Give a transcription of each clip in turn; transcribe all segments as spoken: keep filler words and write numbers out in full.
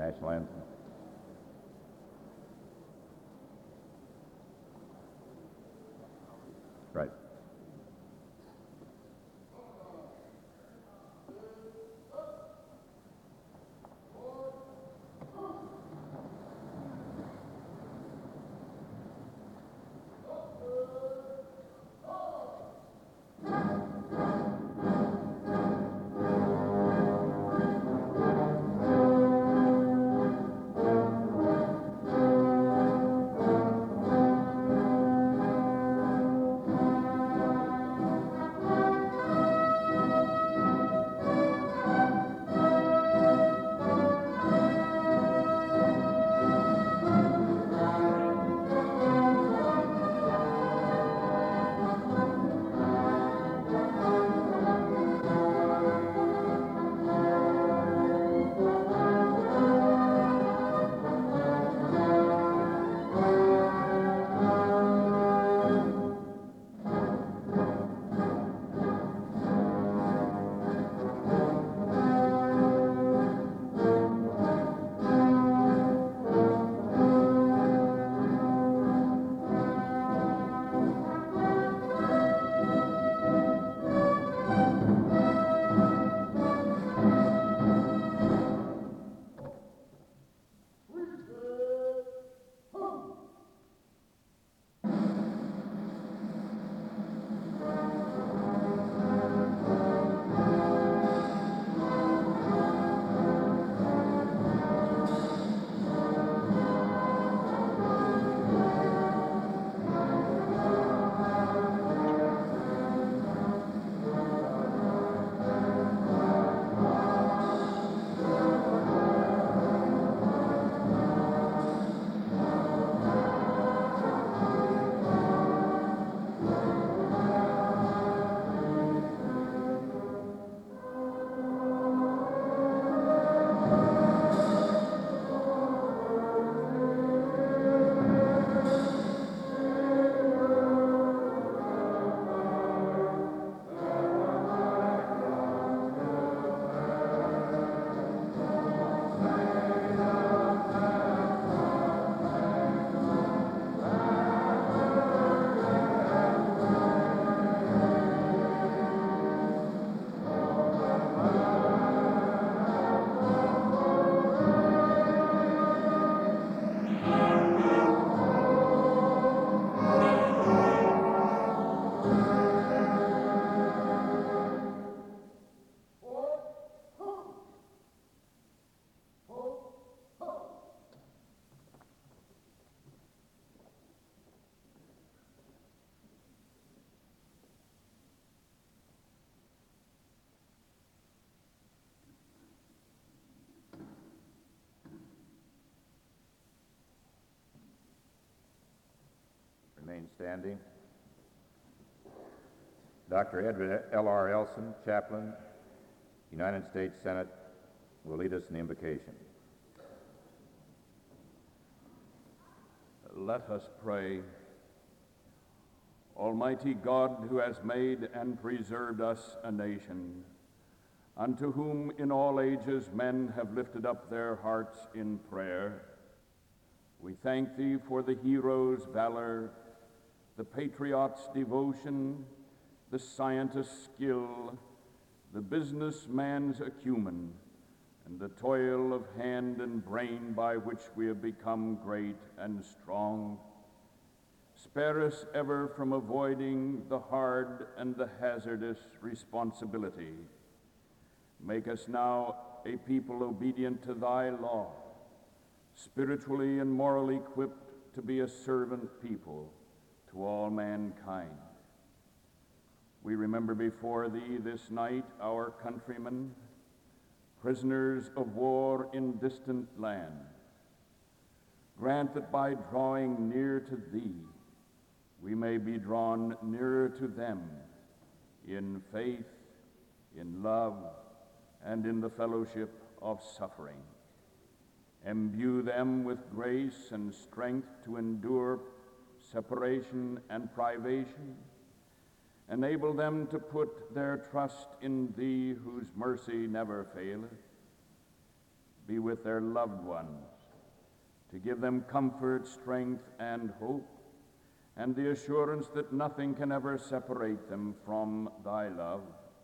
national anthem. Right. Remain standing. Doctor Edward L R Elson, chaplain, United States Senate, will lead us in the invocation. Let us pray. Almighty God, who has made and preserved us a nation, unto whom in all ages men have lifted up their hearts in prayer, we thank thee for the hero's valor, the patriot's devotion, the scientist's skill, the businessman's acumen, and the toil of hand and brain by which we have become great and strong. Spare us ever from avoiding the hard and the hazardous responsibility. Make us now a people obedient to thy law, spiritually and morally equipped to be a servant people to all mankind. We remember before thee this night our countrymen, prisoners of war in distant lands. Grant that by drawing near to thee, we may be drawn nearer to them in faith, in love, and in the fellowship of suffering. Imbue them with grace and strength to endure separation and privation. Enable them to put their trust in thee, whose mercy never faileth. be with their loved ones, to give them comfort, strength, and hope, and the assurance that nothing can ever separate them from thy love.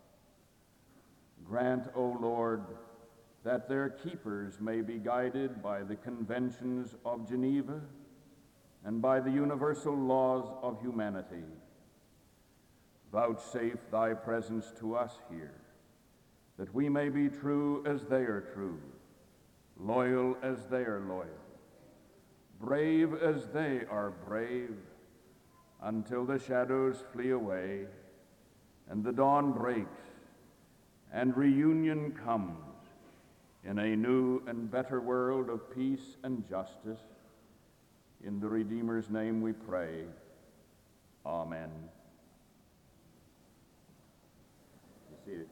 Grant, O Lord, that their keepers may be guided by the conventions of Geneva and by the universal laws of humanity. Vouchsafe thy presence to us here, that we may be true as they are true, loyal as they are loyal, brave as they are brave, until the shadows flee away and the dawn breaks and reunion comes in a new and better world of peace and justice. In the Redeemer's name we pray. Amen. Be seated.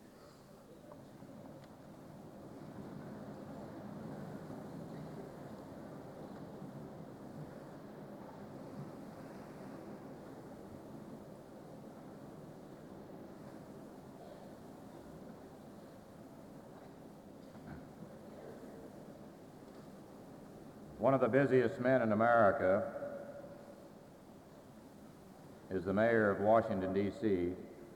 One of the busiest men in America is the mayor of Washington, D C,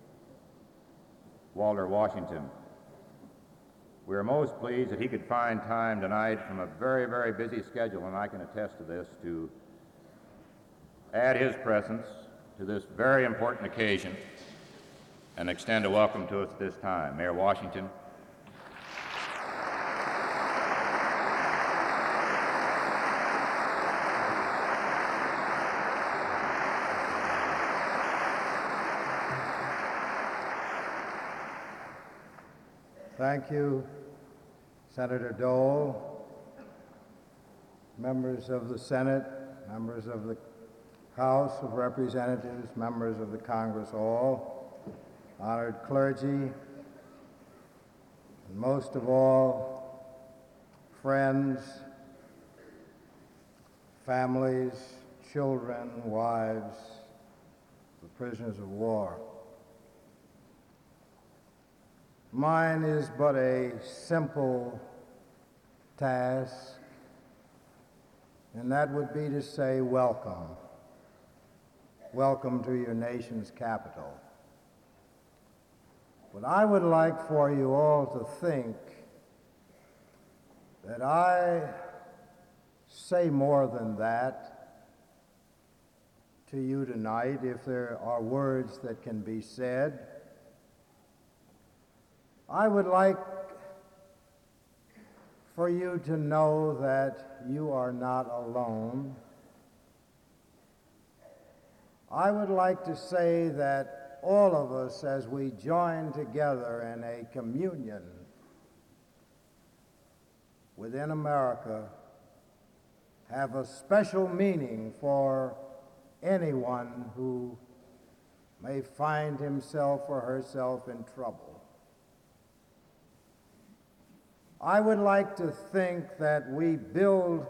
Walter Washington. We are most pleased that he could find time tonight from a very, very busy schedule, and I can attest to this, to add his presence to this very important occasion and extend a welcome to us this time. Mayor Washington. Thank you, Senator Dole, members of the Senate, members of the House of Representatives, members of the Congress all, honored clergy, and most of all, friends, families, children, wives, the prisoners of war. Mine is but a simple task, and that would be to say welcome. Welcome to your nation's capital. But I would like for you all to think that I say more than that to you tonight, if there are words that can be said. I would like for you to know that you are not alone. I would like to say that all of us, as we join together in a communion within America, have a special meaning for anyone who may find himself or herself in trouble. I would like to think that we build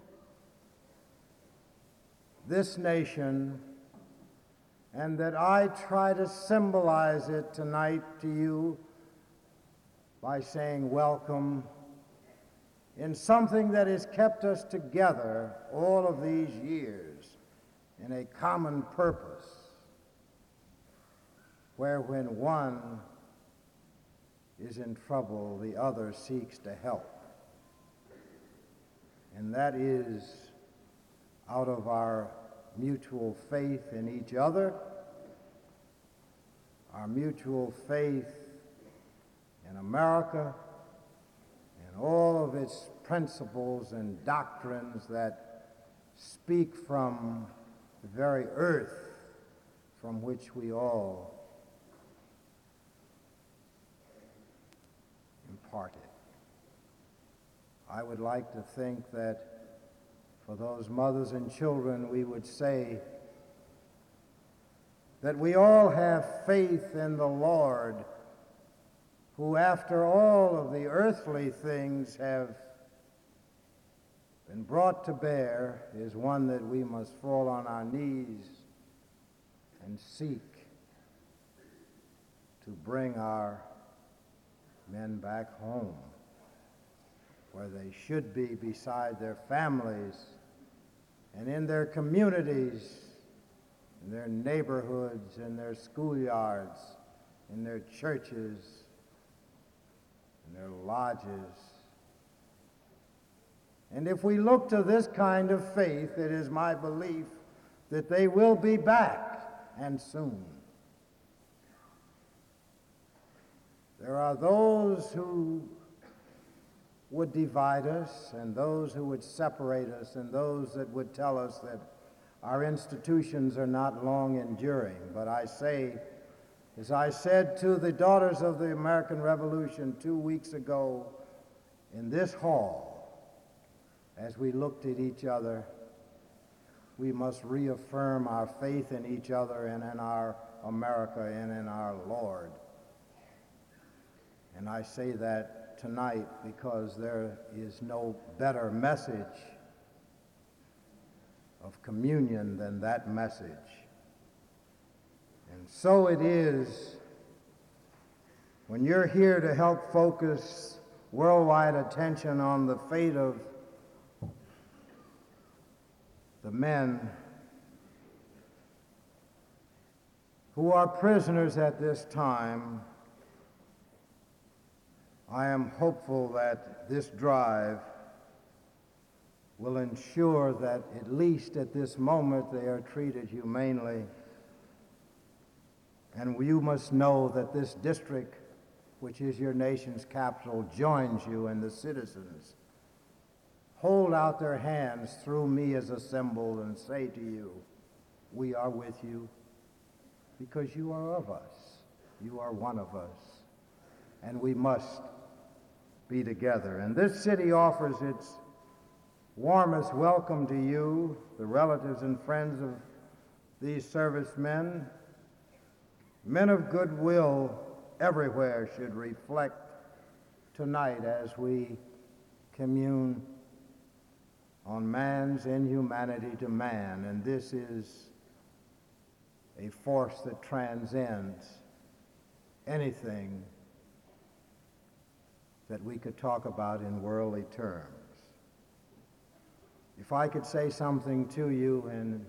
this nation, and that I try to symbolize it tonight to you by saying welcome in something that has kept us together all of these years in a common purpose, where when one is in trouble, the other seeks to help. And that is out of our mutual faith in each other, our mutual faith in America, and all of its principles and doctrines that speak from the very earth from which we all imparted. I would like to think that for those mothers and children, we would say that we all have faith in the Lord, who, after all of the earthly things have been brought to bear, is one that we must fall on our knees and seek to bring our men back home. where they should be beside their families and in their communities, in their neighborhoods, in their schoolyards, in their churches, in their lodges. And if we look to this kind of faith, it is my belief that they will be back, and soon. There are those who would divide us, and those who would separate us, and those that would tell us that our institutions are not long enduring. But I say, as I said to the Daughters of the American Revolution two weeks ago in this hall, as we looked at each other, we must reaffirm our faith in each other and in our America and in our Lord. And I say that tonight because there is no better message of communion than that message. And so it is when you're here to help focus worldwide attention on the fate of the men who are prisoners at this time. I am hopeful that this drive will ensure that at least at this moment they are treated humanely. And you must know that this district, which is your nation's capital, joins you, and the citizens hold out their hands through me as a symbol and say to you, we are with you because you are of us. You are one of us. And we must be together. And this city offers its warmest welcome to you, the relatives and friends of these servicemen. Men of goodwill everywhere should reflect tonight as we commune on man's inhumanity to man, and this is a force that transcends anything that we could talk about in worldly terms. If I could say something to you and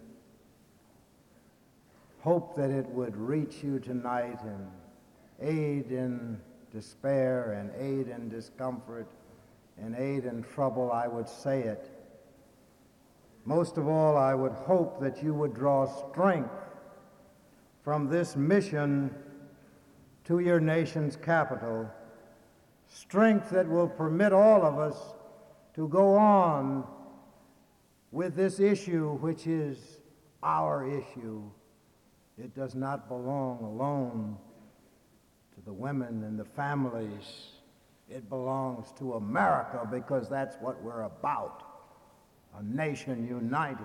hope that it would reach you tonight and aid in despair and aid in discomfort and aid in trouble, I would say it. Most of all, I would hope that you would draw strength from this mission to your nation's capital, strength that will permit all of us to go on with this issue, which is our issue. It does not belong alone to the women and the families. It belongs to America, because that's what we're about. A nation united,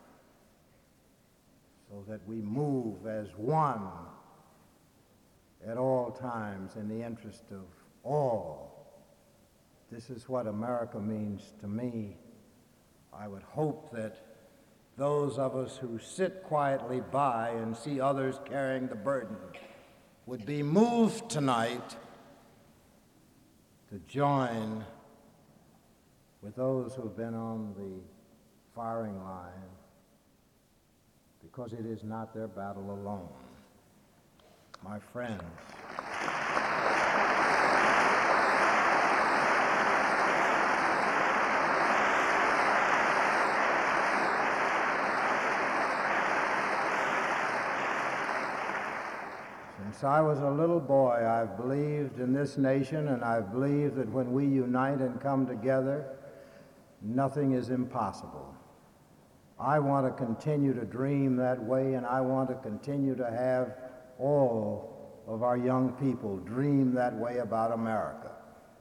so that we move as one at all times in the interest of all. This is what America means to me. I would hope that those of us who sit quietly by and see others carrying the burden would be moved tonight to join with those who have been on the firing line, because it is not their battle alone. My friends, since I was a little boy, I've believed in this nation, and I've believed that when we unite and come together, nothing is impossible. I want to continue to dream that way, and I want to continue to have all of our young people dream that way about America.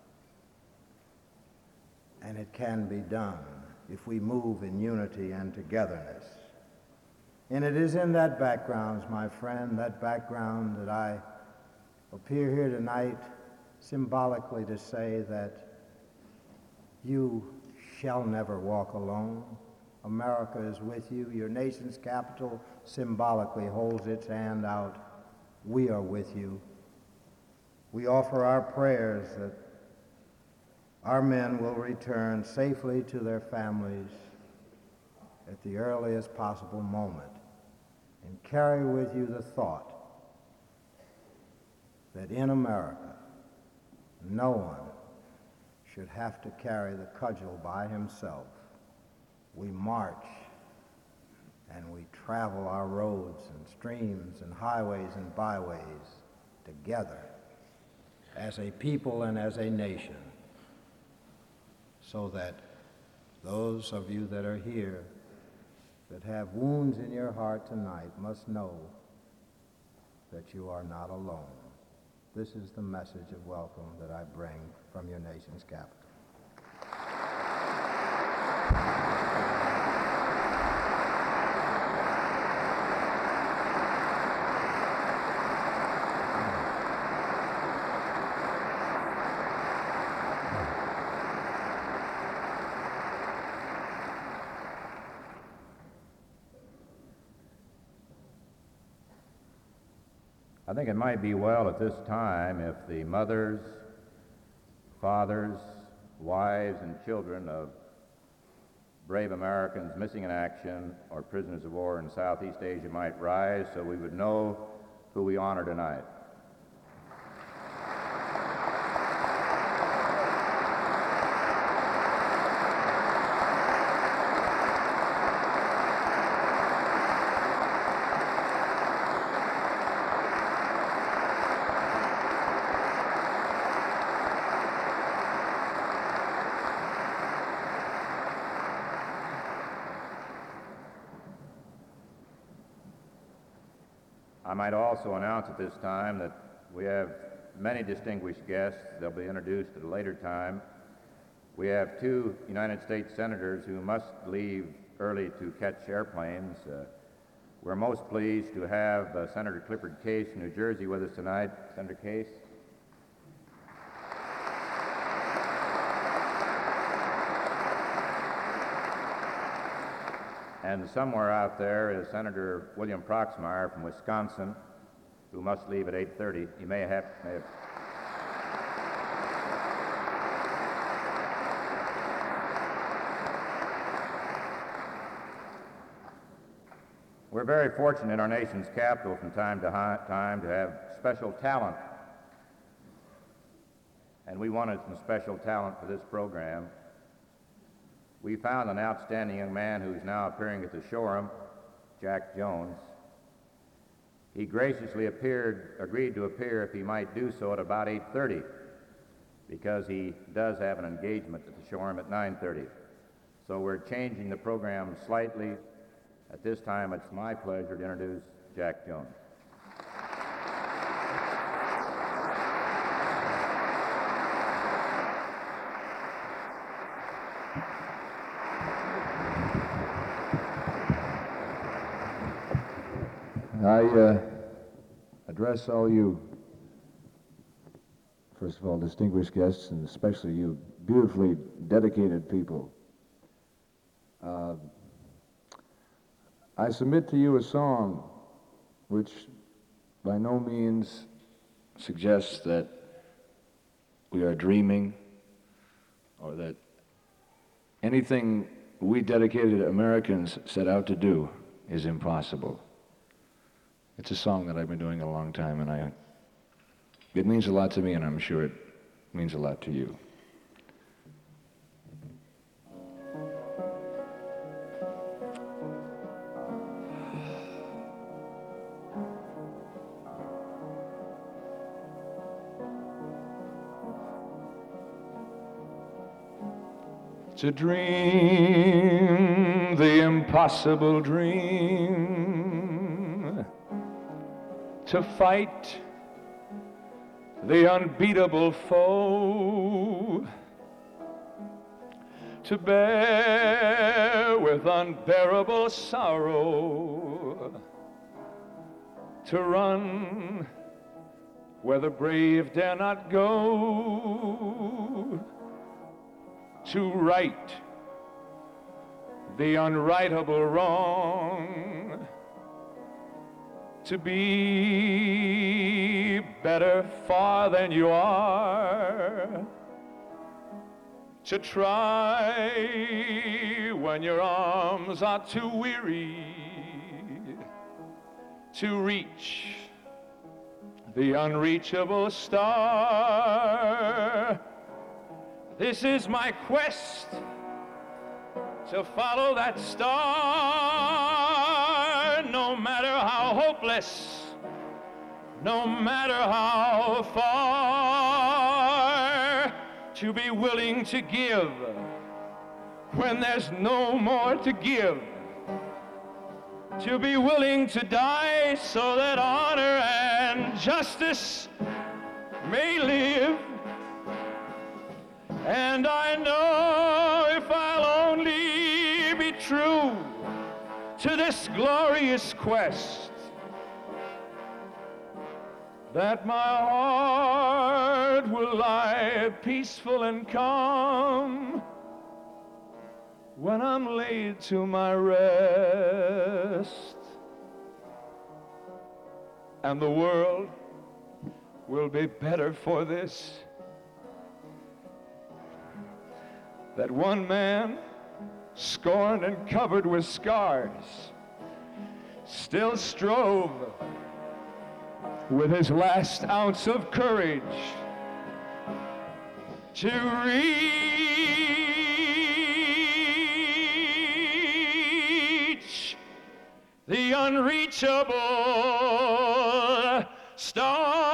And it can be done if we move in unity and togetherness. And it is in that background, my friend, that background that I appear here tonight symbolically to say that you shall never walk alone. America is with you. Your nation's capital symbolically holds its hand out. We are with you. We offer our prayers that our men will return safely to their families at the earliest possible moment, and carry with you the thought that in America, no one should have to carry the cudgel by himself. We march and we travel our roads and streams and highways and byways together as a people and as a nation, so that those of you that are here that have wounds in your heart tonight must know that you are not alone. This is the message of welcome that I bring from your nation's capital. I think it might be well at this time if the mothers, fathers, wives, and children of brave Americans missing in action or prisoners of war in Southeast Asia might rise so we would know who we honor tonight. I might also announce at this time that we have many distinguished guests. They'll be introduced at a later time. We have two United States senators who must leave early to catch airplanes. Uh, we're most pleased to have uh, Senator Clifford Case from New Jersey with us tonight. Senator Case. And somewhere out there is Senator William Proxmire from Wisconsin, who must leave at eight thirty. He may have, may have. We're very fortunate in our nation's capital from time to time to have special talent. And we wanted some special talent for this program. We found an outstanding young man who's now appearing at the Shoreham, Jack Jones. He graciously appeared, agreed to appear if he might do so at about eight thirty, because he does have an engagement at the Shoreham at nine thirty. So we're changing the program slightly. At this time, it's my pleasure to introduce Jack Jones. I uh, address all you, first of all, distinguished guests, and especially you beautifully dedicated people. Uh, I submit to you a song which by no means suggests that we are dreaming or that anything we dedicated Americans set out to do is impossible. It's a song that I've been doing a long time, and I, it means a lot to me, and I'm sure it means a lot to you. To dream the impossible dream, to fight the unbeatable foe, to bear with unbearable sorrow, to run where the brave dare not go, to right the unrightable wrong, to be better far than you are, to try when your arms are too weary to reach the unreachable star. This is my quest to follow that star, no matter how hopeless, no matter how far, to be willing to give when there's no more to give, to be willing to die so that honor and justice may live. And I know if I'll only be true to this glorious quest, that my heart will lie peaceful and calm when I'm laid to my rest, and the world will be better for this. That one man, scorned and covered with scars, still strove with his last ounce of courage to reach the unreachable star.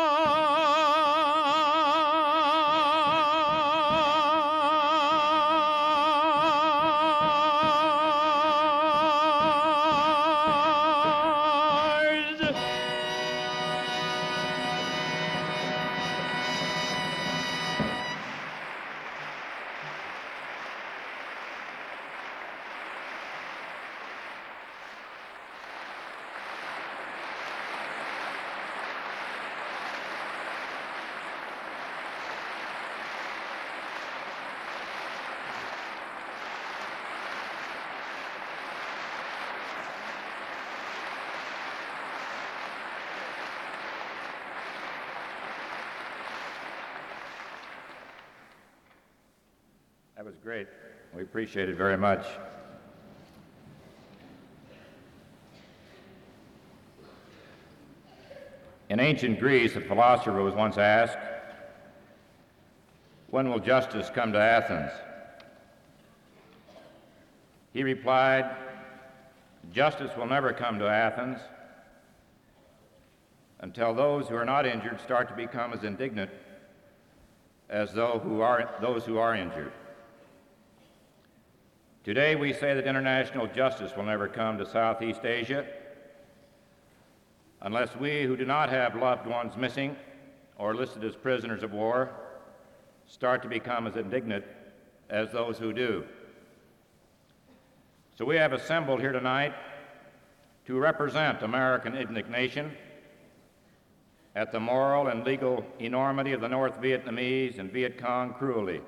That was great. We appreciate it very much. In ancient Greece, a philosopher was once asked, "When will justice come to Athens?" He replied, "Justice will never come to Athens until those who are not injured start to become as indignant as though who are, those who are injured." Today we say that international justice will never come to Southeast Asia unless we who do not have loved ones missing or listed as prisoners of war start to become as indignant as those who do. So we have assembled here tonight to represent American indignation at the moral and legal enormity of the North Vietnamese and Viet Cong cruelty.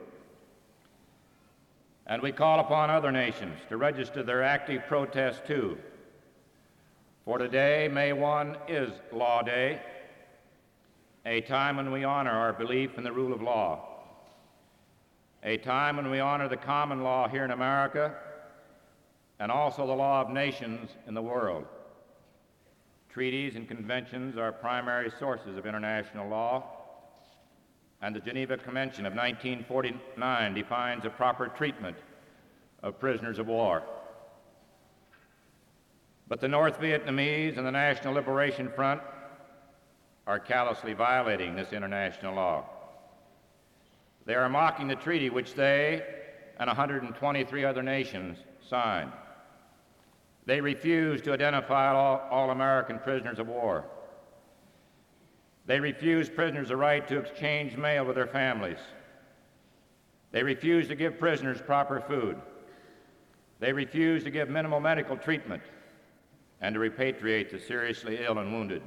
And we call upon other nations to register their active protest too. For today, May first, is Law Day, a time when we honor our belief in the rule of law, a time when we honor the common law here in America and also the law of nations in the world. Treaties and conventions are primary sources of international law, and the Geneva Convention of nineteen forty-nine defines a proper treatment of prisoners of war. But the North Vietnamese and the National Liberation Front are callously violating this international law. They are mocking the treaty which they and one hundred twenty-three other nations signed. They refuse to identify all, all American prisoners of war. They refuse prisoners the right to exchange mail with their families. They refuse to give prisoners proper food. They refuse to give minimal medical treatment and to repatriate the seriously ill and wounded.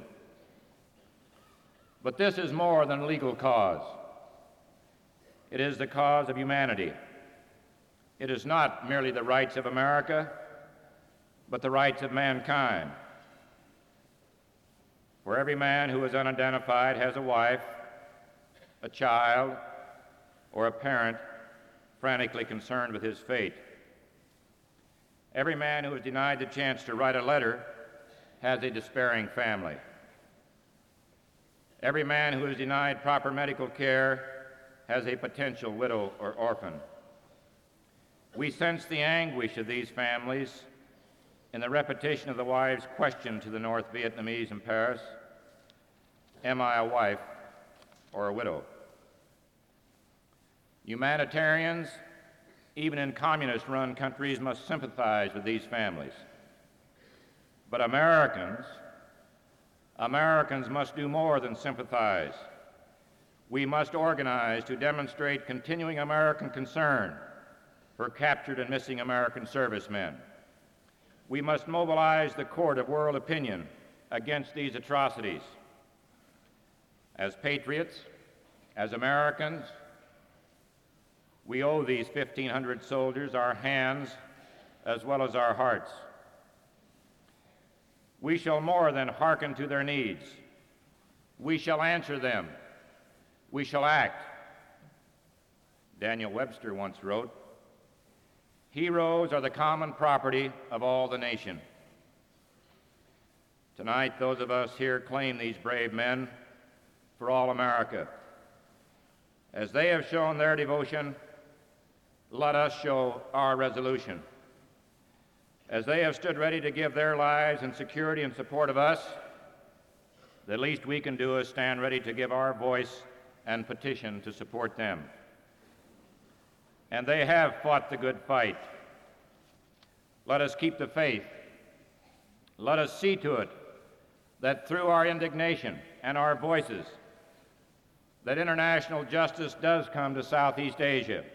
But this is more than a legal cause. It is the cause of humanity. It is not merely the rights of America, but the rights of mankind. For every man who is unidentified has a wife, a child, or a parent frantically concerned with his fate. Every man who is denied the chance to write a letter has a despairing family. Every man who is denied proper medical care has a potential widow or orphan. We sense the anguish of these families in the repetition of the wife's question to the North Vietnamese in Paris, "Am I a wife or a widow?" Humanitarians, even in communist-run countries, must sympathize with these families. But Americans, Americans must do more than sympathize. We must organize to demonstrate continuing American concern for captured and missing American servicemen. We must mobilize the court of world opinion against these atrocities. As patriots, as Americans, we owe these fifteen hundred soldiers our hands as well as our hearts. We shall more than hearken to their needs. We shall answer them. We shall act. Daniel Webster once wrote, "Heroes are the common property of all the nation." Tonight, those of us here claim these brave men for all America. As they have shown their devotion, let us show our resolution. As they have stood ready to give their lives in security in support of us, the least we can do is stand ready to give our voice and petition to support them. And they have fought the good fight. Let us keep the faith. Let us see to it that through our indignation and our voices, that international justice does come to Southeast Asia.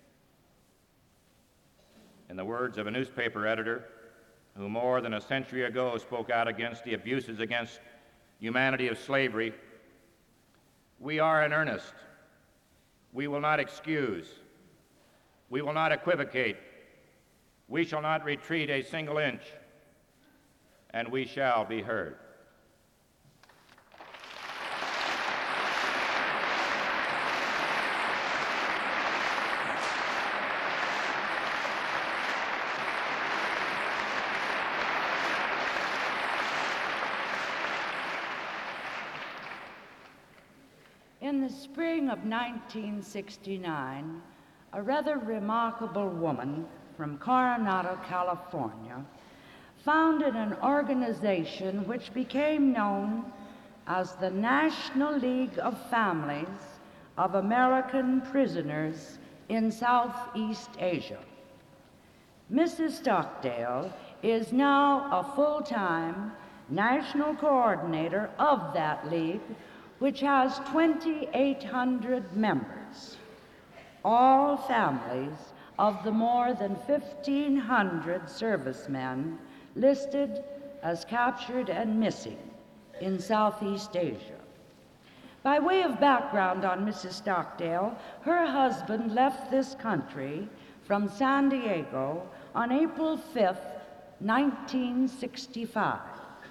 In the words of a newspaper editor who more than a century ago spoke out against the abuses against humanity of slavery, we are in earnest. We will not excuse. We will not equivocate. We shall not retreat a single inch, and we shall be heard. In the spring of nineteen sixty-nine, a rather remarkable woman from Coronado, California, founded an organization which became known as the National League of Families of American Prisoners in Southeast Asia. Missus Stockdale is now a full-time national coordinator of that league, which has twenty-eight hundred members, all families of the more than fifteen hundred servicemen listed as captured and missing in Southeast Asia. By way of background on Missus Stockdale, her husband left this country from San Diego on April fifth, nineteen sixty-five,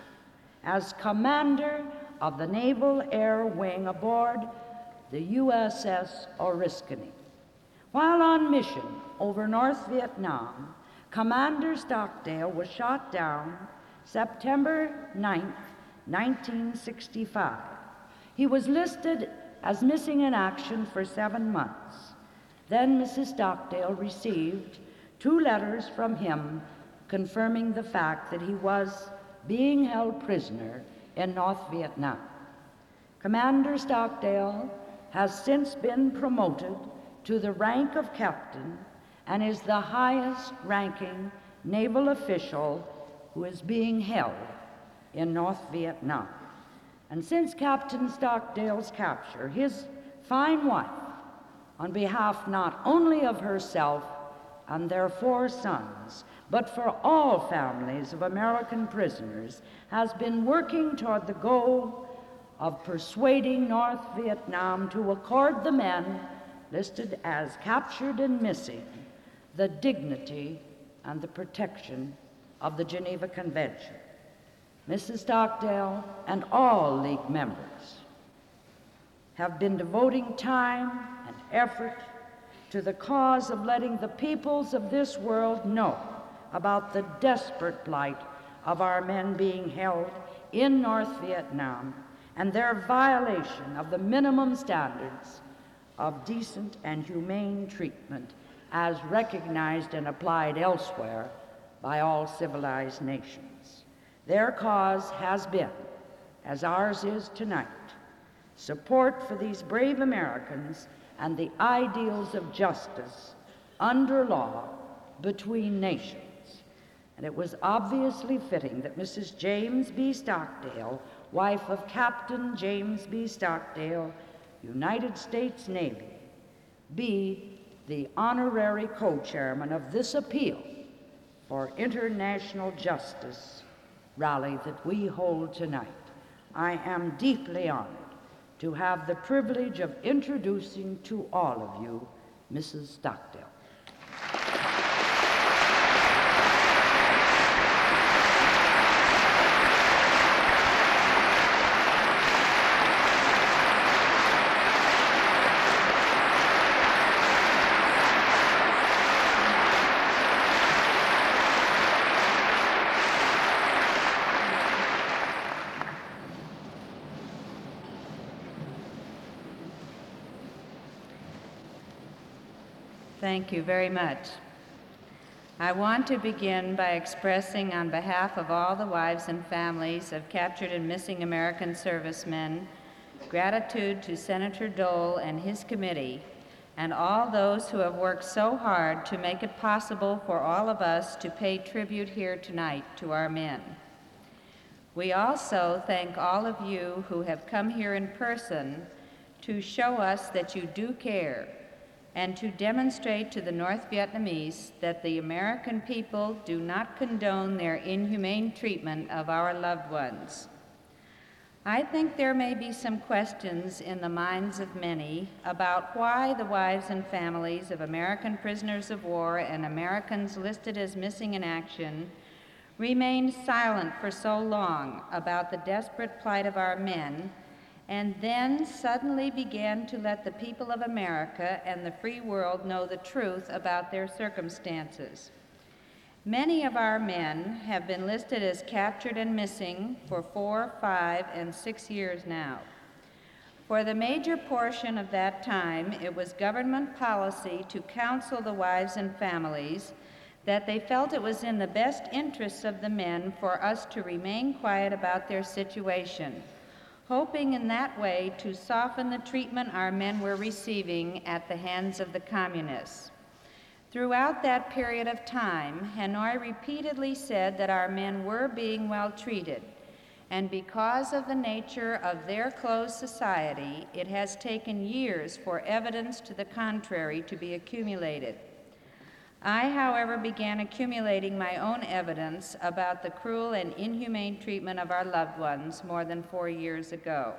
as commander of the Naval Air Wing aboard the U S S Oriskany. While on mission over North Vietnam, Commander Stockdale was shot down September ninth, nineteen sixty-five. He was listed as missing in action for seven months. Then Missus Stockdale received two letters from him confirming the fact that he was being held prisoner in North Vietnam. Commander Stockdale has since been promoted to the rank of captain and is the highest ranking naval official who is being held in North Vietnam. And since Captain Stockdale's capture, his fine wife, on behalf not only of herself and their four sons, but for all families of American prisoners, has been working toward the goal of persuading North Vietnam to accord the men listed as captured and missing the dignity and the protection of the Geneva Convention. Missus Stockdale and all League members have been devoting time and effort to the cause of letting the peoples of this world know about the desperate plight of our men being held in North Vietnam and their violation of the minimum standards of decent and humane treatment as recognized and applied elsewhere by all civilized nations. Their cause has been, as ours is tonight, support for these brave Americans and the ideals of justice under law between nations. And it was obviously fitting that Missus James B. Stockdale, wife of Captain James B. Stockdale, United States Navy, be the honorary co-chairman of this appeal for international justice rally that we hold tonight. I am deeply honored to have the privilege of introducing to all of you Missus Stockdale. Thank you very much. I want to begin by expressing on behalf of all the wives and families of captured and missing American servicemen gratitude to Senator Dole and his committee and all those who have worked so hard to make it possible for all of us to pay tribute here tonight to our men. We also thank all of you who have come here in person to show us that you do care and to demonstrate to the North Vietnamese that the American people do not condone their inhumane treatment of our loved ones. I think there may be some questions in the minds of many about why the wives and families of American prisoners of war and Americans listed as missing in action remained silent for so long about the desperate plight of our men, and then suddenly began to let the people of America and the free world know the truth about their circumstances. Many of our men have been listed as captured and missing for four, five, and six years now. For the major portion of that time, it was government policy to counsel the wives and families that they felt it was in the best interests of the men for us to remain quiet about their situation, hoping in that way to soften the treatment our men were receiving at the hands of the communists. Throughout that period of time, Hanoi repeatedly said that our men were being well treated, and because of the nature of their closed society, it has taken years for evidence to the contrary to be accumulated. I, however, began accumulating my own evidence about the cruel and inhumane treatment of our loved ones more than four years ago.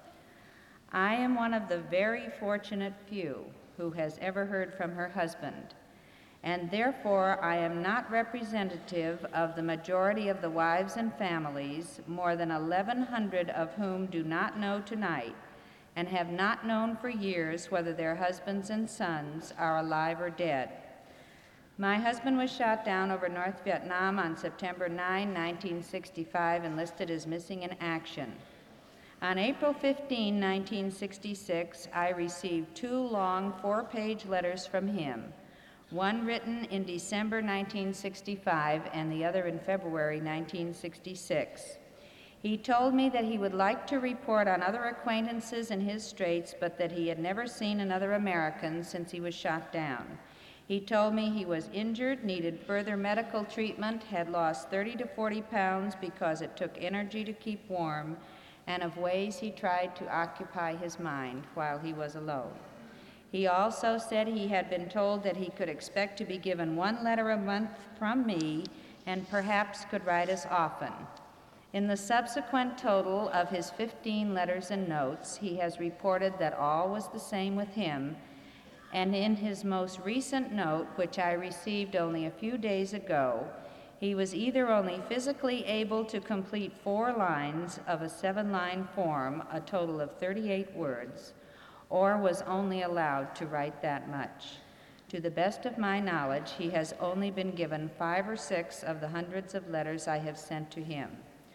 I am one of the very fortunate few who has ever heard from her husband, and therefore I am not representative of the majority of the wives and families, more than eleven hundred of whom do not know tonight and have not known for years whether their husbands and sons are alive or dead. My husband was shot down over North Vietnam on September ninth, nineteen sixty-five, and listed as missing in action. On April fifteenth, nineteen sixty-six, I received two long four-page letters from him, one written in December nineteen sixty-five and the other in February nineteen sixty-six. He told me that he would like to report on other acquaintances in his straits, but that he had never seen another American since he was shot down. He told me he was injured, needed further medical treatment, had lost thirty to forty pounds because it took energy to keep warm, and of ways he tried to occupy his mind while he was alone. He also said he had been told that he could expect to be given one letter a month from me and perhaps could write us often. In the subsequent total of his fifteen letters and notes, he has reported that all was the same with him, and in his most recent note, which I received only a few days ago, he was either only physically able to complete four lines of a seven-line form, a total of thirty-eight words, or was only allowed to write that much. To the best of my knowledge, he has only been given five or six of the hundreds of letters I have sent to him.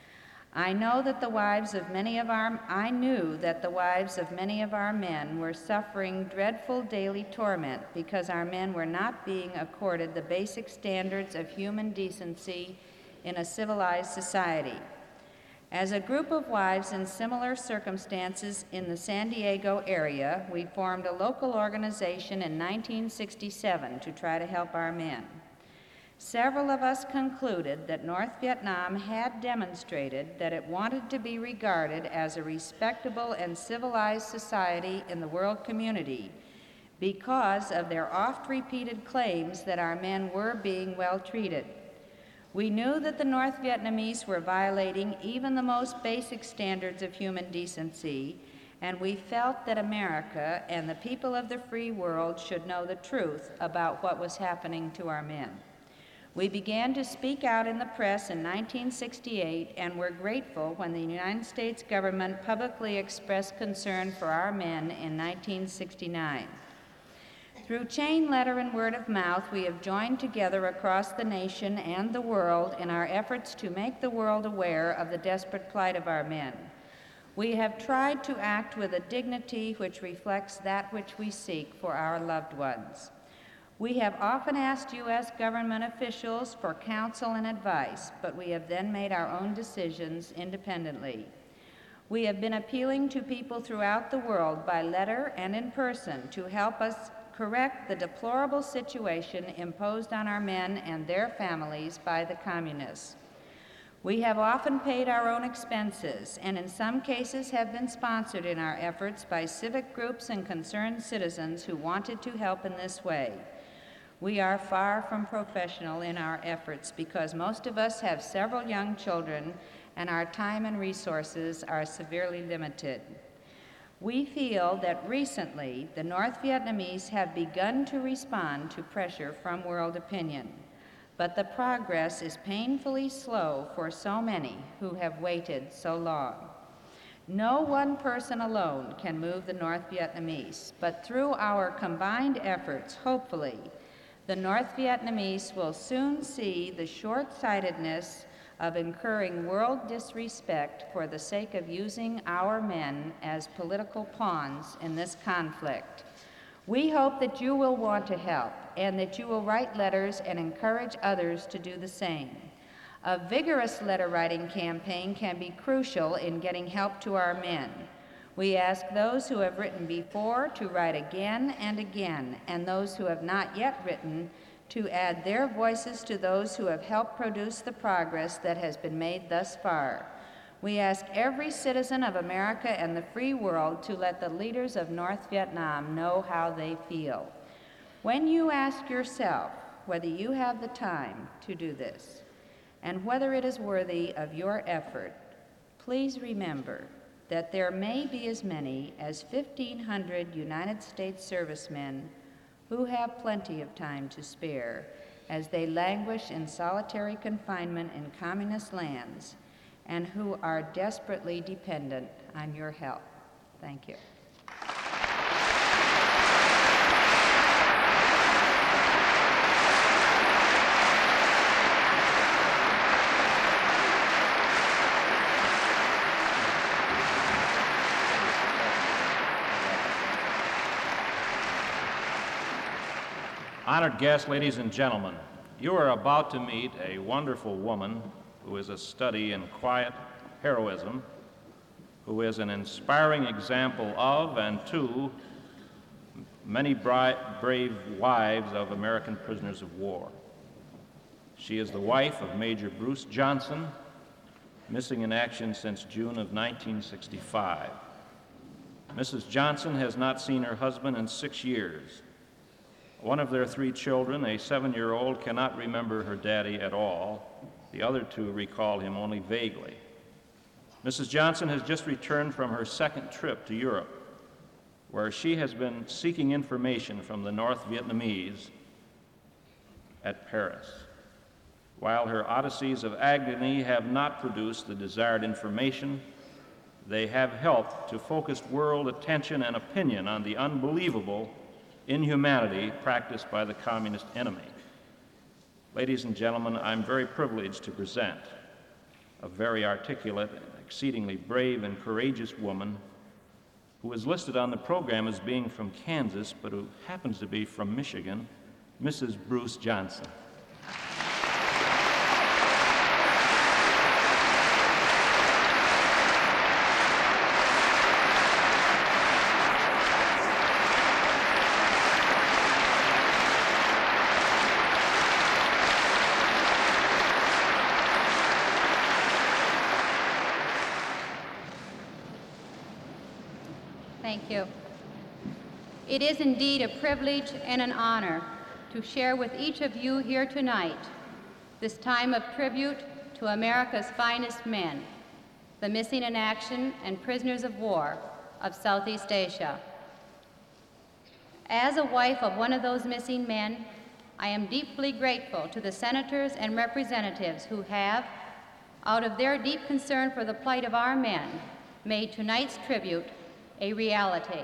I know that the wives of many of our, I knew that the wives of many of our men were suffering dreadful daily torment because our men were not being accorded the basic standards of human decency in a civilized society. As a group of wives in similar circumstances in the San Diego area, we formed a local organization in nineteen sixty-seven to try to help our men. Several of us concluded that North Vietnam had demonstrated that it wanted to be regarded as a respectable and civilized society in the world community because of their oft-repeated claims that our men were being well treated. We knew that the North Vietnamese were violating even the most basic standards of human decency, and we felt that America and the people of the free world should know the truth about what was happening to our men. We began to speak out in the press in nineteen sixty-eight and were grateful when the United States government publicly expressed concern for our men in nineteen sixty-nine. Through chain letter and word of mouth, we have joined together across the nation and the world in our efforts to make the world aware of the desperate plight of our men. We have tried to act with a dignity which reflects that which we seek for our loved ones. We have often asked U S government officials for counsel and advice, but we have then made our own decisions independently. We have been appealing to people throughout the world by letter and in person to help us correct the deplorable situation imposed on our men and their families by the communists. We have often paid our own expenses, and in some cases have been sponsored in our efforts by civic groups and concerned citizens who wanted to help in this way. We are far from professional in our efforts because most of us have several young children and our time and resources are severely limited. We feel that recently the North Vietnamese have begun to respond to pressure from world opinion, but the progress is painfully slow for so many who have waited so long. No one person alone can move the North Vietnamese, but through our combined efforts, hopefully, the North Vietnamese will soon see the short-sightedness of incurring world disrespect for the sake of using our men as political pawns in this conflict. We hope that you will want to help and that you will write letters and encourage others to do the same. A vigorous letter-writing campaign can be crucial in getting help to our men. We ask those who have written before to write again and again, and those who have not yet written to add their voices to those who have helped produce the progress that has been made thus far. We ask every citizen of America and the free world to let the leaders of North Vietnam know how they feel. When you ask yourself whether you have the time to do this and whether it is worthy of your effort, please remember that there may be as many as fifteen hundred United States servicemen who have plenty of time to spare as they languish in solitary confinement in communist lands and who are desperately dependent on your help. Thank you. Honored guests, ladies and gentlemen, you are about to meet a wonderful woman who is a study in quiet heroism, who is an inspiring example of and to many bri- brave wives of American prisoners of war. She is the wife of Major Bruce Johnson, missing in action since June of nineteen sixty-five. Missus Johnson has not seen her husband in six years. One of their three children, a seven-year-old, cannot remember her daddy at all. The other two recall him only vaguely. Missus Johnson has just returned from her second trip to Europe, where she has been seeking information from the North Vietnamese at Paris. While her odysseys of agony have not produced the desired information, they have helped to focus world attention and opinion on the unbelievable inhumanity practiced by the communist enemy. Ladies and gentlemen, I'm very privileged to present a very articulate, exceedingly brave and courageous woman who is listed on the program as being from Kansas, but who happens to be from Michigan, Missus Bruce Johnson. Thank you. It is indeed a privilege and an honor to share with each of you here tonight this time of tribute to America's finest men, the missing in action and prisoners of war of Southeast Asia. As a wife of one of those missing men, I am deeply grateful to the senators and representatives who have, out of their deep concern for the plight of our men, made tonight's tribute a reality.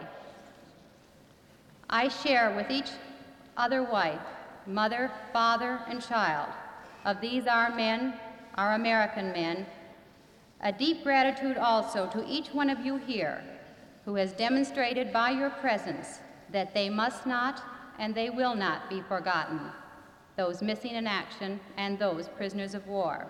I share with each other wife, mother, father, and child of these our men, our American men, a deep gratitude also to each one of you here who has demonstrated by your presence that they must not and they will not be forgotten, those missing in action and those prisoners of war.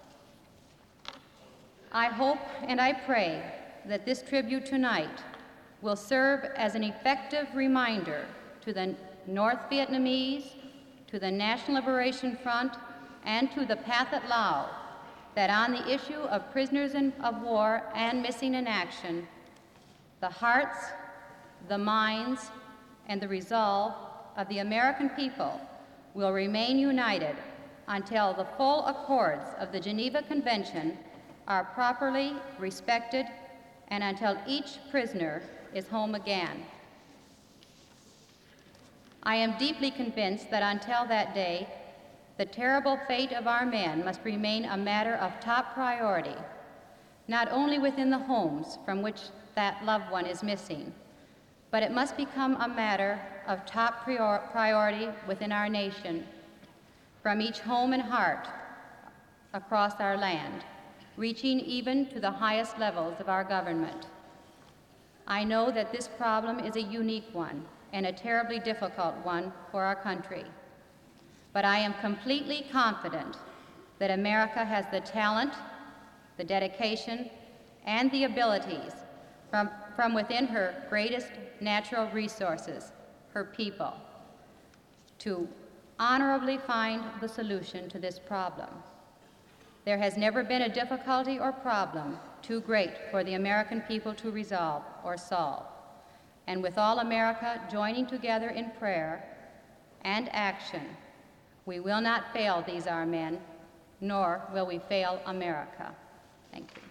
I hope and I pray that this tribute tonight will serve as an effective reminder to the North Vietnamese, to the National Liberation Front, and to the Pathet Lao that on the issue of prisoners in, of war and missing in action, the hearts, the minds, and the resolve of the American people will remain united until the full accords of the Geneva Convention are properly respected and until each prisoner is home again. I am deeply convinced that until that day, the terrible fate of our men must remain a matter of top priority, not only within the homes from which that loved one is missing, but it must become a matter of top prior priority within our nation, from each home and heart across our land, reaching even to the highest levels of our government. I know that this problem is a unique one and a terribly difficult one for our country. But I am completely confident that America has the talent, the dedication, and the abilities from, from within her greatest natural resources, her people, to honorably find the solution to this problem. There has never been a difficulty or problem too great for the American people to resolve or solve. And with all America joining together in prayer and action, we will not fail these our men, nor will we fail America. Thank you.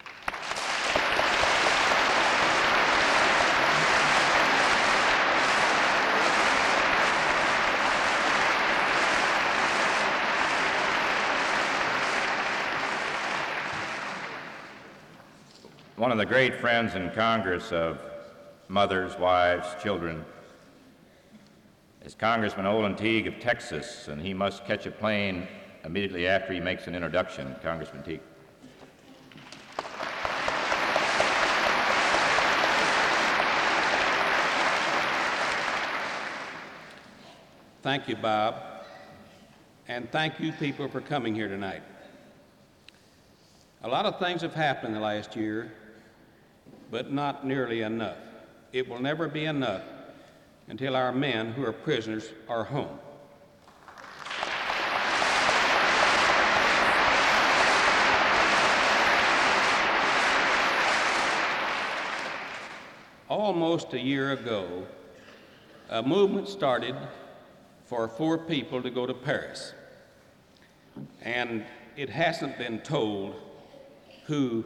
One of the great friends in Congress of mothers, wives, children is Congressman Olin Teague of Texas, and he must catch a plane immediately after he makes an introduction. Congressman Teague. Thank you, Bob, and thank you people for coming here tonight. A lot of things have happened in the last year, but not nearly enough. It will never be enough until our men who are prisoners are home. Almost a year ago, a movement started for four people to go to Paris. And it hasn't been told who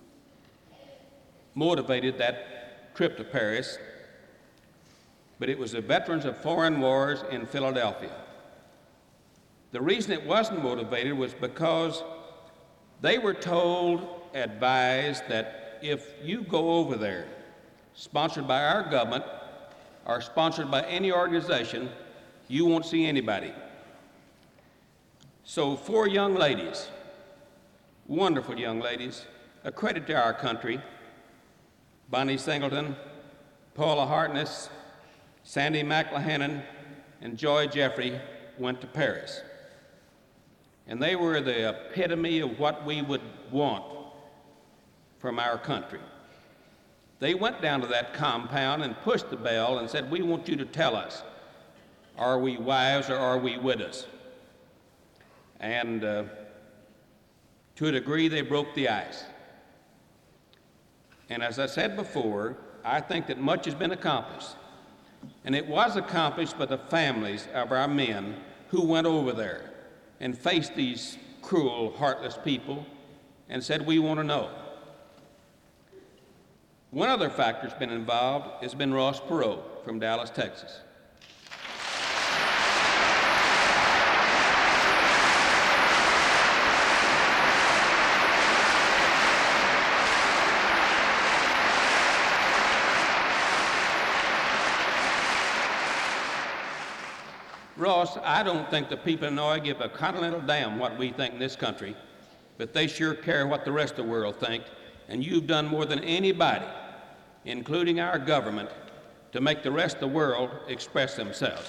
motivated that trip to Paris, but it was the veterans of foreign wars in Philadelphia. The reason it wasn't motivated was because they were told, advised, that if you go over there, sponsored by our government, or sponsored by any organization, you won't see anybody. So four young ladies, wonderful young ladies, a credit to our country, Bonnie Singleton, Paula Hartness, Sandy McLahannon, and Joy Jeffrey went to Paris. And they were the epitome of what we would want from our country. They went down to that compound and pushed the bell and said, "We want you to tell us, are we wives or are we widows?" And uh, to a degree, they broke the ice. And as I said before, I think that much has been accomplished. And it was accomplished by the families of our men who went over there and faced these cruel, heartless people and said, "We want to know." One other factor that's been involved has been Ross Perot from Dallas, Texas. Ross, I don't think the people in Illinois give a continental damn what we think in this country, but they sure care what the rest of the world think, and you've done more than anybody, including our government, to make the rest of the world express themselves.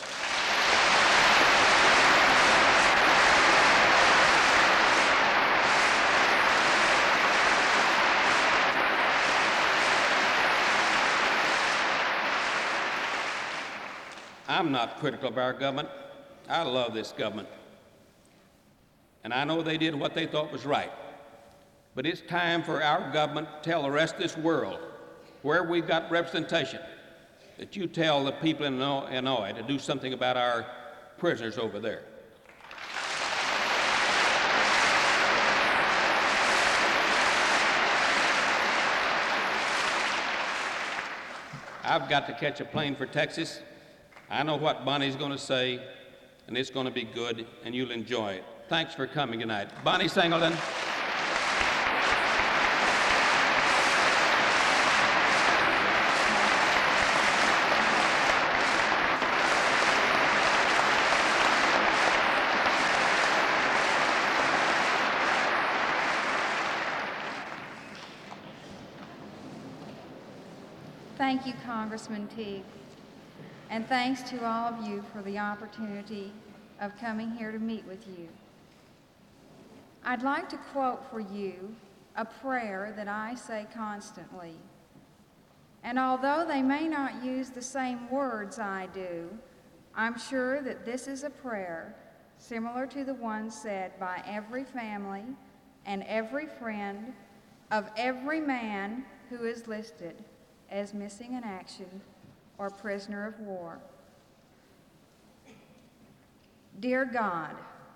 I'm not critical of our government. I love this government. And I know they did what they thought was right. But it's time for our government to tell the rest of this world, where we've got representation, that you tell the people in Illinois to do something about our prisoners over there. I've got to catch a plane for Texas. I know what Bonnie's going to say, and it's going to be good, and you'll enjoy it. Thanks for coming tonight. Bonnie Singleton. Thank you, Congressman Teague. And thanks to all of you for the opportunity of coming here to meet with you. I'd like to quote for you a prayer that I say constantly. And although they may not use the same words I do, I'm sure that this is a prayer similar to the one said by every family and every friend of every man who is listed as missing in action or prisoner of war. Dear God,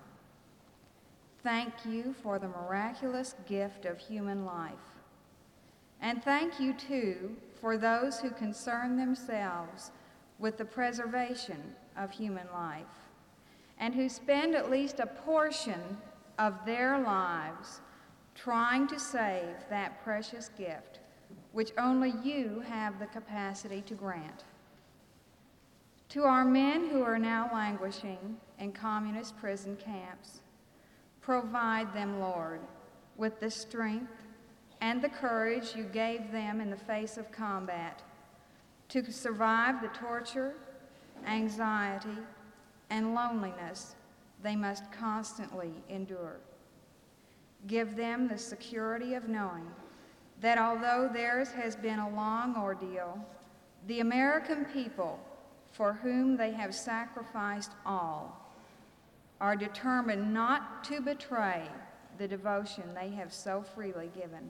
thank you for the miraculous gift of human life. And thank you, too, for those who concern themselves with the preservation of human life and who spend at least a portion of their lives trying to save that precious gift, which only you have the capacity to grant. To our men who are now languishing in communist prison camps, provide them, Lord, with the strength and the courage you gave them in the face of combat to survive the torture, anxiety, and loneliness they must constantly endure. Give them the security of knowing that although theirs has been a long ordeal, the American people, for whom they have sacrificed all, are determined not to betray the devotion they have so freely given.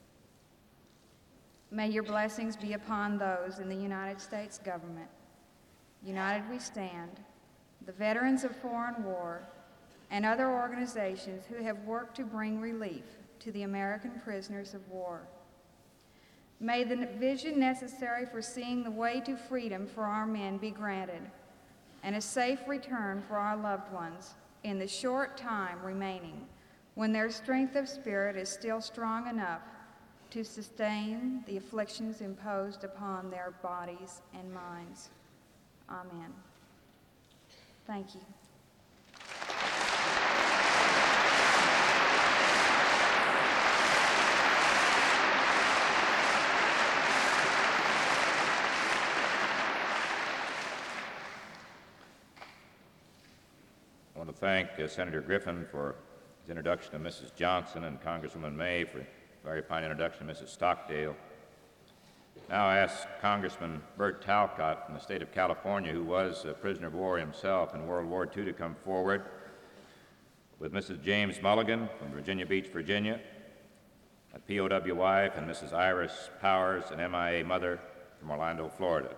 May your blessings be upon those in the United States government. United we stand, the veterans of foreign war, and other organizations who have worked to bring relief to the American prisoners of war. May the vision necessary for seeing the way to freedom for our men be granted, and a safe return for our loved ones in the short time remaining when their strength of spirit is still strong enough to sustain the afflictions imposed upon their bodies and minds. Amen. Thank you. I want to thank uh, Senator Griffin for his introduction to Missus Johnson and Congresswoman May for a very fine introduction to Missus Stockdale. Now I ask Congressman Burt Talcott from the state of California, who was a prisoner of war himself in World War Two, to come forward with Missus James Mulligan from Virginia Beach, Virginia, a P O W wife, and Missus Iris Powers, an M I A mother from Orlando, Florida.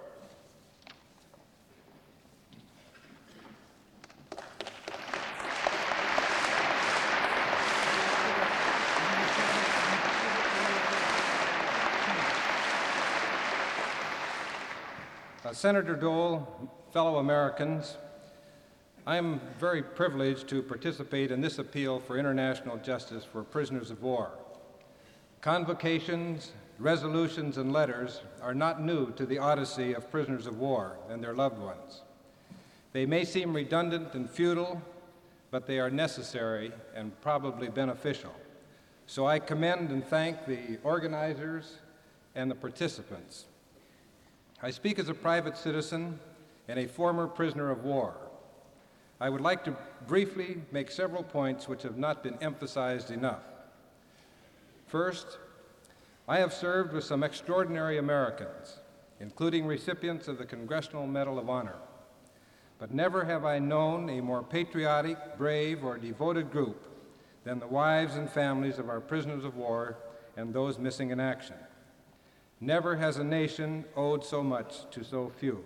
Uh, Senator Dole, fellow Americans, I am very privileged to participate in this appeal for international justice for prisoners of war. Convocations, resolutions, and letters are not new to the odyssey of prisoners of war and their loved ones. They may seem redundant and futile, but they are necessary and probably beneficial. So I commend and thank the organizers and the participants. I speak as a private citizen and a former prisoner of war. I would like to briefly make several points which have not been emphasized enough. First, I have served with some extraordinary Americans, including recipients of the Congressional Medal of Honor, but never have I known a more patriotic, brave, or devoted group than the wives and families of our prisoners of war and those missing in action. Never has a nation owed so much to so few.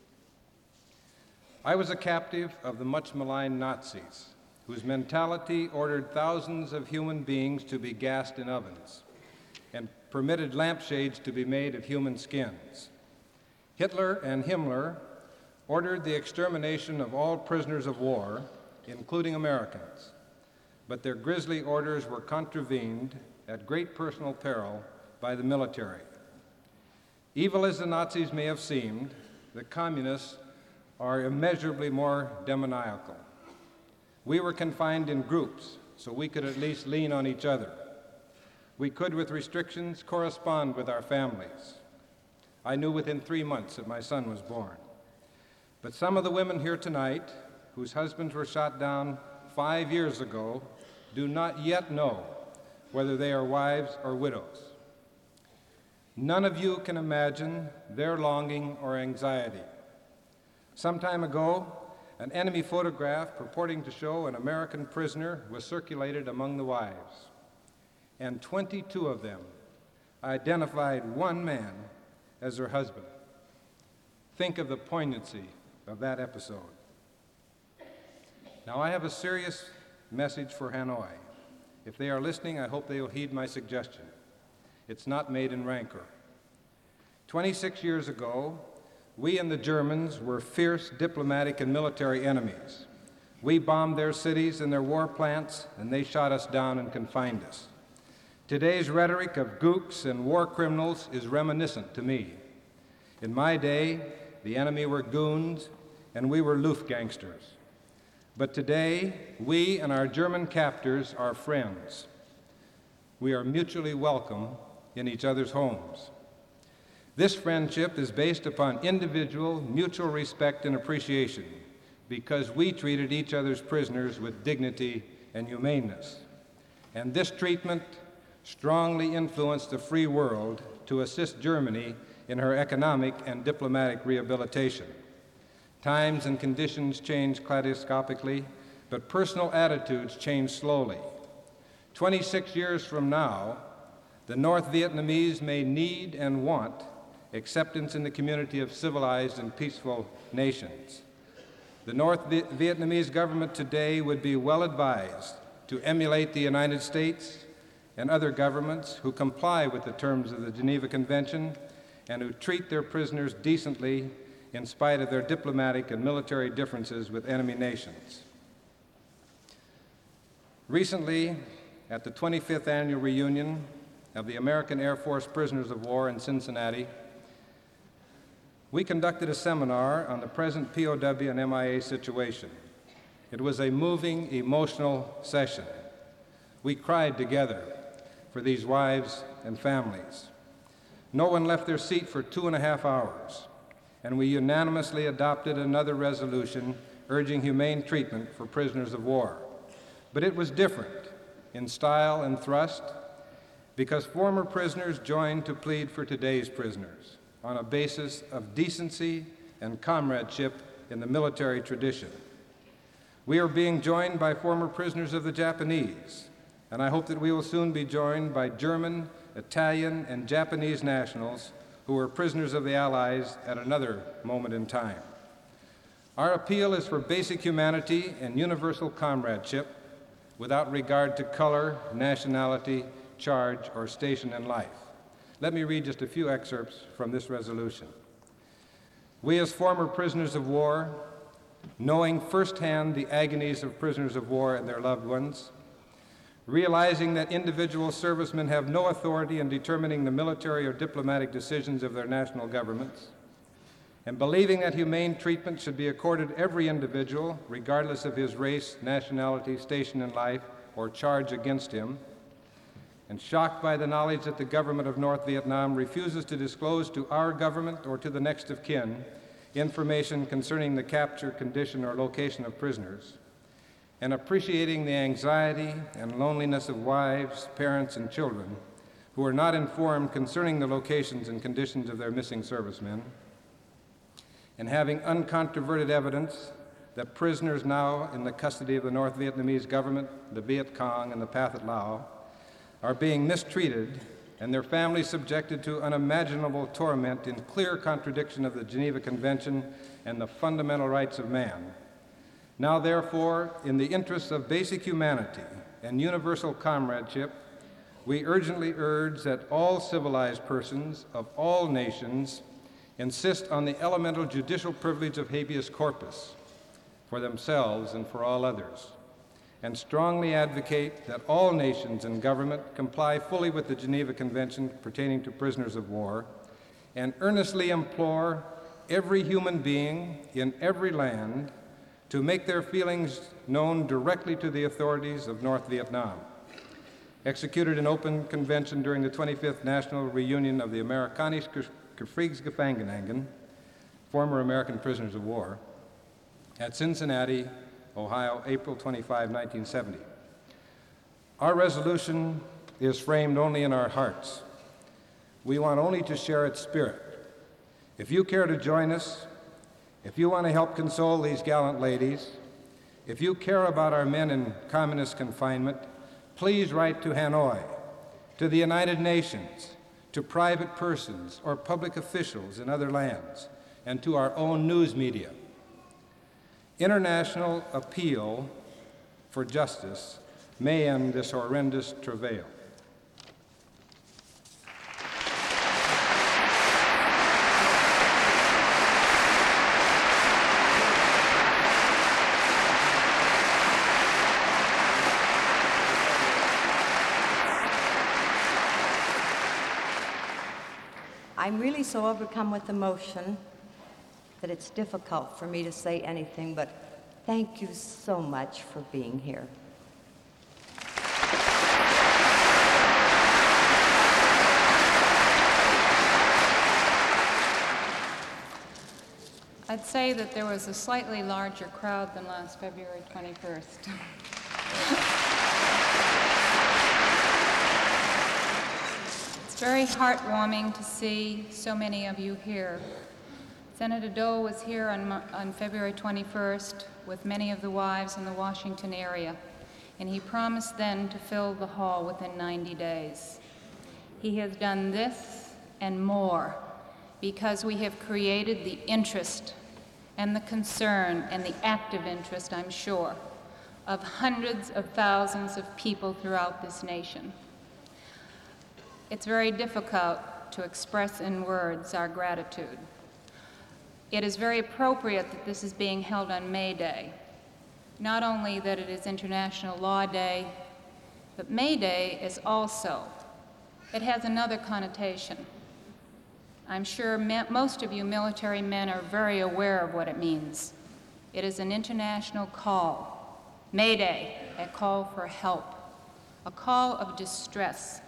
I was a captive of the much maligned Nazis, whose mentality ordered thousands of human beings to be gassed in ovens and permitted lampshades to be made of human skins. Hitler and Himmler ordered the extermination of all prisoners of war, including Americans, but their grisly orders were contravened at great personal peril by the military. Evil as the Nazis may have seemed, the communists are immeasurably more demoniacal. We were confined in groups, so we could at least lean on each other. We could, with restrictions, correspond with our families. I knew within three months that my son was born. But some of the women here tonight, whose husbands were shot down five years ago, do not yet know whether they are wives or widows. None of you can imagine their longing or anxiety. Some time ago, an enemy photograph purporting to show an American prisoner was circulated among the wives, and twenty-two of them identified one man as their husband. Think of the poignancy of that episode. Now, I have a serious message for Hanoi. If they are listening, I hope they will heed my suggestion. It's not made in rancor. twenty-six years ago, we and the Germans were fierce diplomatic and military enemies. We bombed their cities and their war plants, and they shot us down and confined us. Today's rhetoric of gooks and war criminals is reminiscent to me. In my day, the enemy were goons, and we were Luftgangsters. But today, we and our German captors are friends. We are mutually welcome in each other's homes. This friendship is based upon individual mutual respect and appreciation because we treated each other's prisoners with dignity and humaneness. And this treatment strongly influenced the free world to assist Germany in her economic and diplomatic rehabilitation. Times and conditions change kaleidoscopically, but personal attitudes change slowly. twenty-six years from now, the North Vietnamese may need and want acceptance in the community of civilized and peaceful nations. The North Vietnamese government today would be well advised to emulate the United States and other governments who comply with the terms of the Geneva Convention and who treat their prisoners decently in spite of their diplomatic and military differences with enemy nations. Recently, at the twenty-fifth annual reunion of the American Air Force Prisoners of War in Cincinnati, we conducted a seminar on the present P O W and M I A situation. It was a moving, emotional session. We cried together for these wives and families. No one left their seat for two and a half hours, and we unanimously adopted another resolution urging humane treatment for prisoners of war. But it was different in style and thrust because former prisoners joined to plead for today's prisoners on a basis of decency and comradeship in the military tradition. We are being joined by former prisoners of the Japanese, and I hope that we will soon be joined by German, Italian, and Japanese nationals who were prisoners of the Allies at another moment in time. Our appeal is for basic humanity and universal comradeship without regard to color, nationality, charge, or station in life. Let me read just a few excerpts from this resolution. We as former prisoners of war, knowing firsthand the agonies of prisoners of war and their loved ones, realizing that individual servicemen have no authority in determining the military or diplomatic decisions of their national governments, and believing that humane treatment should be accorded every individual, regardless of his race, nationality, station in life, or charge against him, and shocked by the knowledge that the government of North Vietnam refuses to disclose to our government or to the next of kin information concerning the capture, condition, or location of prisoners, and appreciating the anxiety and loneliness of wives, parents, and children who are not informed concerning the locations and conditions of their missing servicemen, and having uncontroverted evidence that prisoners now in the custody of the North Vietnamese government, the Viet Cong, and the Pathet Lao are being mistreated and their families subjected to unimaginable torment in clear contradiction of the Geneva Convention and the fundamental rights of man. Now, therefore, in the interests of basic humanity and universal comradeship, we urgently urge that all civilized persons of all nations insist on the elemental judicial privilege of habeas corpus for themselves and for all others, and strongly advocate that all nations and government comply fully with the Geneva Convention pertaining to prisoners of war, and earnestly implore every human being in every land to make their feelings known directly to the authorities of North Vietnam. Executed in open convention during the twenty-fifth National Reunion of the Amerikanische Kriegsgefangenen, former American prisoners of war, at Cincinnati, Ohio, April twenty-fifth, nineteen seventy. Our resolution is framed only in our hearts. We want only to share its spirit. If you care to join us, if you want to help console these gallant ladies, if you care about our men in communist confinement, please write to Hanoi, to the United Nations, to private persons or public officials in other lands, and to our own news media. International appeal for justice may end this horrendous travail. I'm really so overcome with emotion that it's difficult for me to say anything, but thank you so much for being here. I'd say that there was a slightly larger crowd than last February twenty-first. It's very heartwarming to see so many of you here. Senator Dole was here on, on February twenty-first with many of the wives in the Washington area, and he promised then to fill the hall within ninety days. He has done this and more because we have created the interest and the concern and the active interest, I'm sure, of hundreds of thousands of people throughout this nation. It's very difficult to express in words our gratitude. It is very appropriate that this is being held on May Day. Not only that it is International Law Day, but May Day is also, it has another connotation. I'm sure me- most of you military men are very aware of what it means. It is an international call. Mayday, a call for help, a call of distress.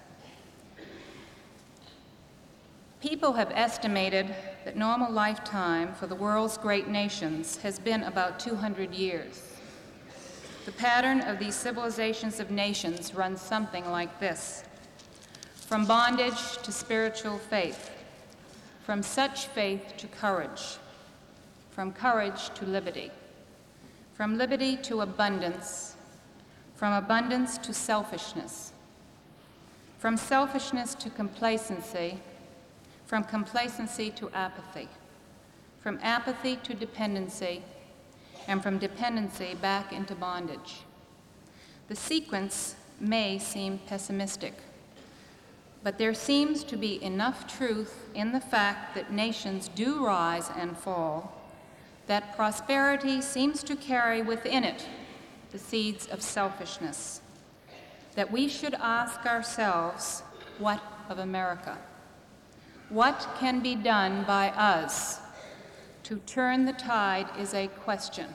People have estimated that normal lifetime for the world's great nations has been about two hundred years. The pattern of these civilizations of nations runs something like this: from bondage to spiritual faith, from such faith to courage, from courage to liberty, from liberty to abundance, from abundance to selfishness, from selfishness to complacency, from complacency to apathy, from apathy to dependency, and from dependency back into bondage. The sequence may seem pessimistic, but there seems to be enough truth in the fact that nations do rise and fall, that prosperity seems to carry within it the seeds of selfishness, that we should ask ourselves, what of America? What can be done by us? To turn the tide is a question,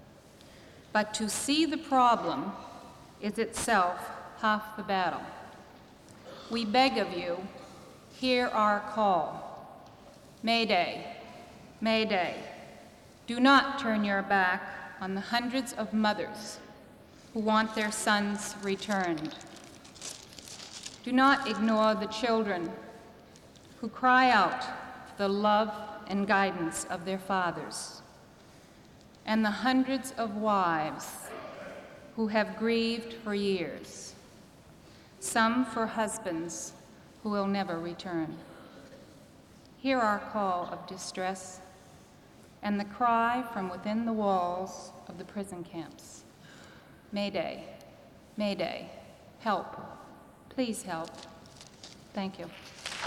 but to see the problem is itself half the battle. We beg of you, hear our call. Mayday, Mayday. Do not turn your back on the hundreds of mothers who want their sons returned. Do not ignore the children who cry out for the love and guidance of their fathers, and the hundreds of wives who have grieved for years, some for husbands who will never return. Hear our call of distress and the cry from within the walls of the prison camps. Mayday, Mayday, help, please help. Thank you.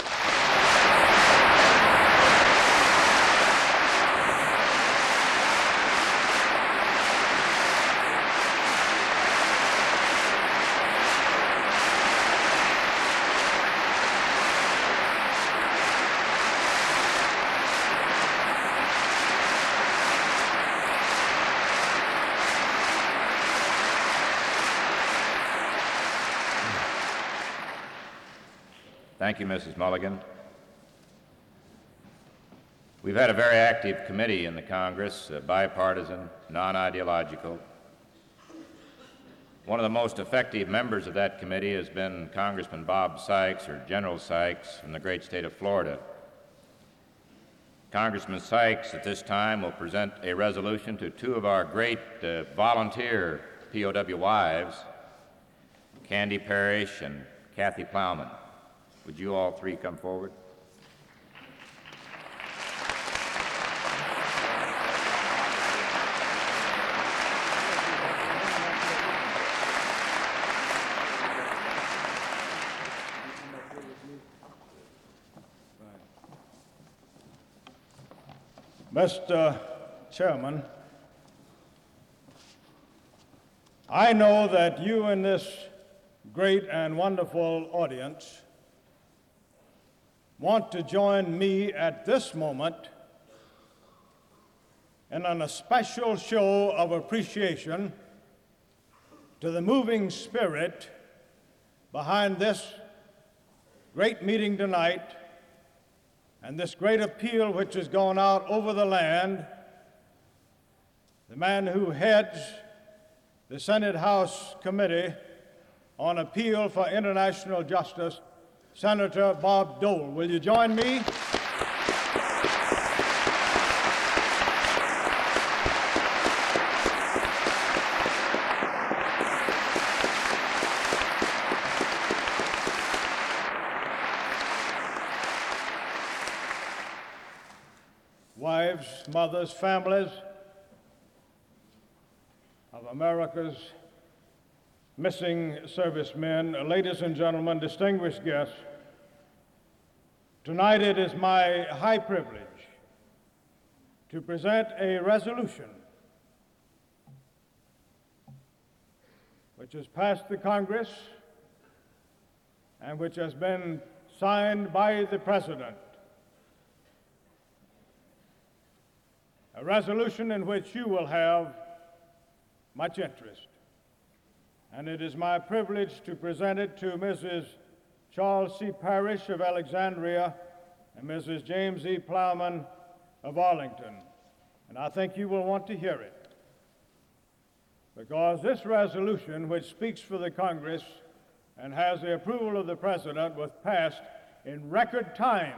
Thank you, Missus Mulligan. We've had a very active committee in the Congress, uh, bipartisan, non-ideological. One of the most effective members of that committee has been Congressman Bob Sykes, or General Sykes, from the great state of Florida. Congressman Sykes at this time will present a resolution to two of our great uh, volunteer P O W wives, Candy Parrish and Kathy Plowman. Would you all three come forward? Mister Chairman, I know that you in this great and wonderful audience want to join me at this moment in an special show of appreciation to the moving spirit behind this great meeting tonight and this great appeal which has gone out over the land. The man who heads the Senate House Committee on Appeal for International Justice, Senator Bob Dole. Will you join me? Wives, mothers, families of America's missing servicemen, ladies and gentlemen, distinguished guests, tonight it is my high privilege to present a resolution which has passed the Congress and which has been signed by the President a resolution in which you will have much interest. And it is my privilege to present it to Missus Charles C. Parrish of Alexandria and Missus James E. Plowman of Arlington. And I think you will want to hear it, because this resolution, which speaks for the Congress and has the approval of the President, was passed in record time.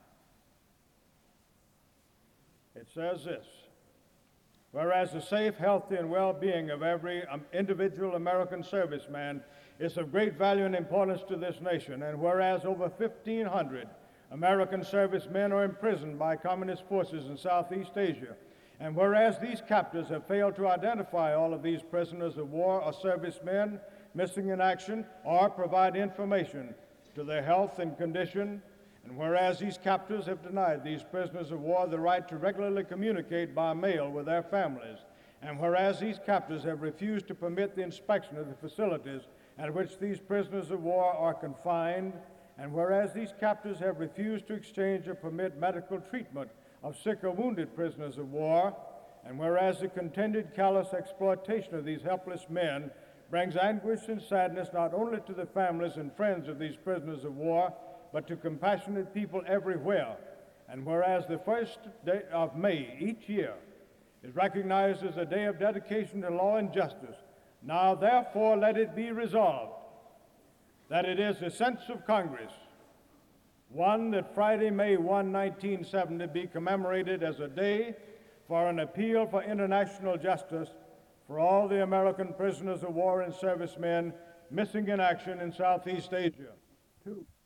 It says this: whereas the safe, healthy, and well-being of every um, individual American serviceman is of great value and importance to this nation, and whereas over fifteen hundred American servicemen are imprisoned by communist forces in Southeast Asia, and whereas these captors have failed to identify all of these prisoners of war or servicemen missing in action or provide information to their health and condition, and whereas these captors have denied these prisoners of war the right to regularly communicate by mail with their families, and whereas these captors have refused to permit the inspection of the facilities at which these prisoners of war are confined, and whereas these captors have refused to exchange or permit medical treatment of sick or wounded prisoners of war, and whereas the continued callous exploitation of these helpless men brings anguish and sadness not only to the families and friends of these prisoners of war, but to compassionate people everywhere, and whereas the first day of May each year is recognized as a day of dedication to law and justice, now therefore let it be resolved that it is the sense of Congress, one, that Friday, May first, nineteen seventy, be commemorated as a day for an appeal for international justice for all the American prisoners of war and servicemen missing in action in Southeast Asia. Two.